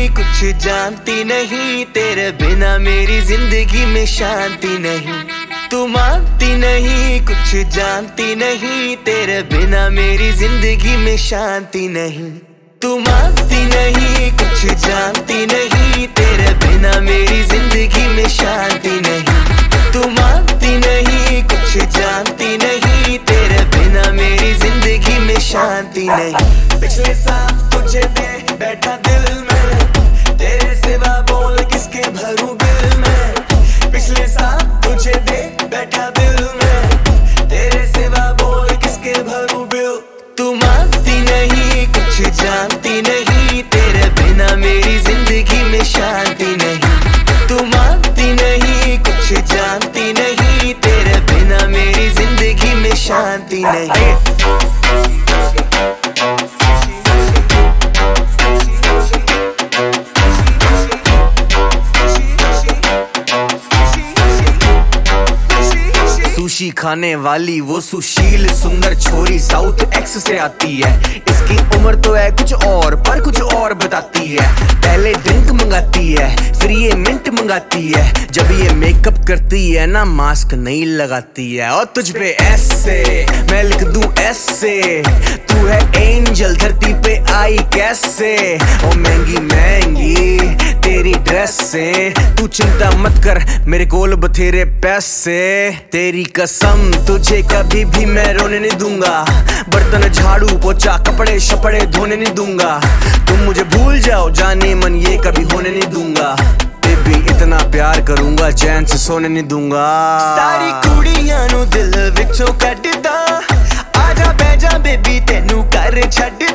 कुछ जानती नहीं, तेरे बिना मेरी जिंदगी में शांति नहीं। तू मानती नहीं, कुछ जानती नहीं, तेरे बिना मेरी जिंदगी में शांति नहीं। तू मानती नहीं, कुछ जानती नहीं, तेरे बिना मेरी जिंदगी में शांति नहीं। तू मानती नहीं, कुछ जानती नहीं, तेरे बिना मेरी जिंदगी में शांति नहीं। पिछले साल तुझे दे बैठा दिल में, तेरे सिवा बोल किसके भरूं दिल में। पिछले साल तुझे दे बैठा दिल में, तेरे सिवा बोल किसके भरूं बिल। तू मानती नहीं, कुछ जानती नहीं, तेरे बिना मेरी जिंदगी में शांति नहीं। तू मानती नहीं, कुछ जानती नहीं, तेरे बिना मेरी जिंदगी में शांति नहीं। सुशी खाने वाली वो सुशील सुंदर छोरी साउथ एक्स से आती है। इसकी उम्र तो है कुछ और पर कुछ और बताती है। पहले ड्रिंक मंगाती है, फिर ये मिंट मंगाती है। जब ये मेकअप करती है ना, मास्क नहीं लगाती है। और तुझ पे एस से मैं लिख दूं एस से, तू है एंजल धरती पे आई कैसे। ओ महंगी महंगी तेरी ड्रेस से, तू चिंता मत कर मेरे कोल बथेरे पैसे। तेरी कसम तुझे कभी भी मैं रोने नहीं दूंगा। बर्तन झाड़ू पोछा कपड़े शपड़े धोने नहीं दूंगा। तुम मुझे भूल जाओ जाने मन, ये कभी होने नहीं दूंगा। बेबी इतना प्यार करूंगा, चैन से सोने नहीं दूंगा। सारी कुड़ियां नु दिल विचों कटदा, आजा बैजा बेबी तेनू कर छड्ड